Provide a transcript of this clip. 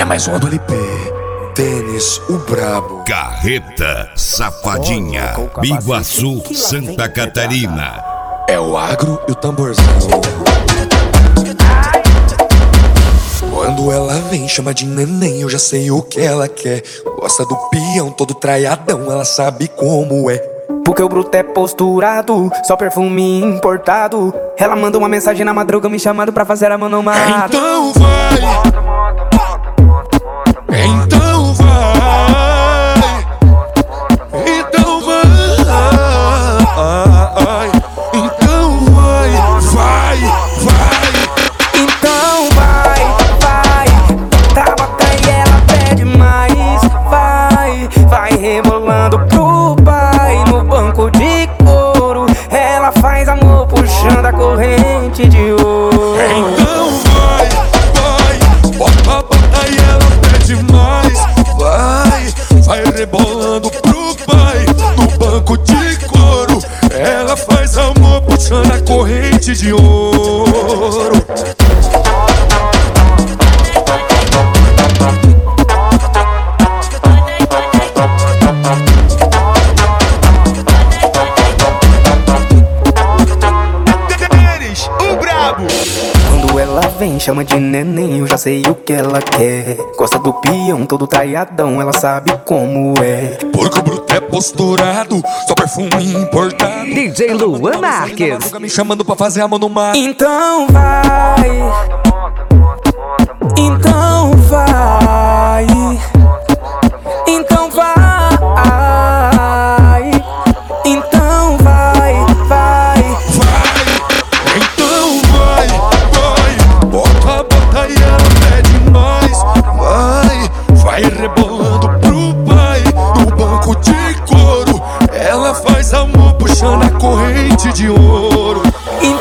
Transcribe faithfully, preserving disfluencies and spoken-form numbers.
É mais uma do L P. Tênis, o brabo. Carreta Safadinha, Biguaçu, Santa Catarina. É o agro e o tamborzão. Quando ela vem, chama de neném, eu já sei o que ela quer. Gosta do peão, todo traiadão, ela sabe como é. Porque o bruto é posturado, só perfume importado. Ela manda uma mensagem na madruga me chamando pra fazer a manomada. Então vai, então vai, então vai, então vai, vai, vai. Então vai, vai, tabata e ela pede mais. Vai, vai rebolando pro pai no banco de couro. Ela faz amor puxando a corrente de ouro. Então vai, vai, bota, bota e ela pede mais. Vai, vai rebolando pro pai no banco de couro. Ela faz amor puxando a corrente de ouro. Quando ela vem, chama de neném, eu já sei o que ela quer. Gosta do peão, todo traiadão, ela sabe como é. Porque o bruto é posturado, só perfume importado. D J Luan Marques. Me chamando pra fazer a mão no mar. Então vai, então vai, então vai, então vai, vai. Então vai, vai, bota, bota e ela pede mais. Vai, vai rebolando pro pai no banco de couro. Ela faz amor puxando a corrente de ouro. E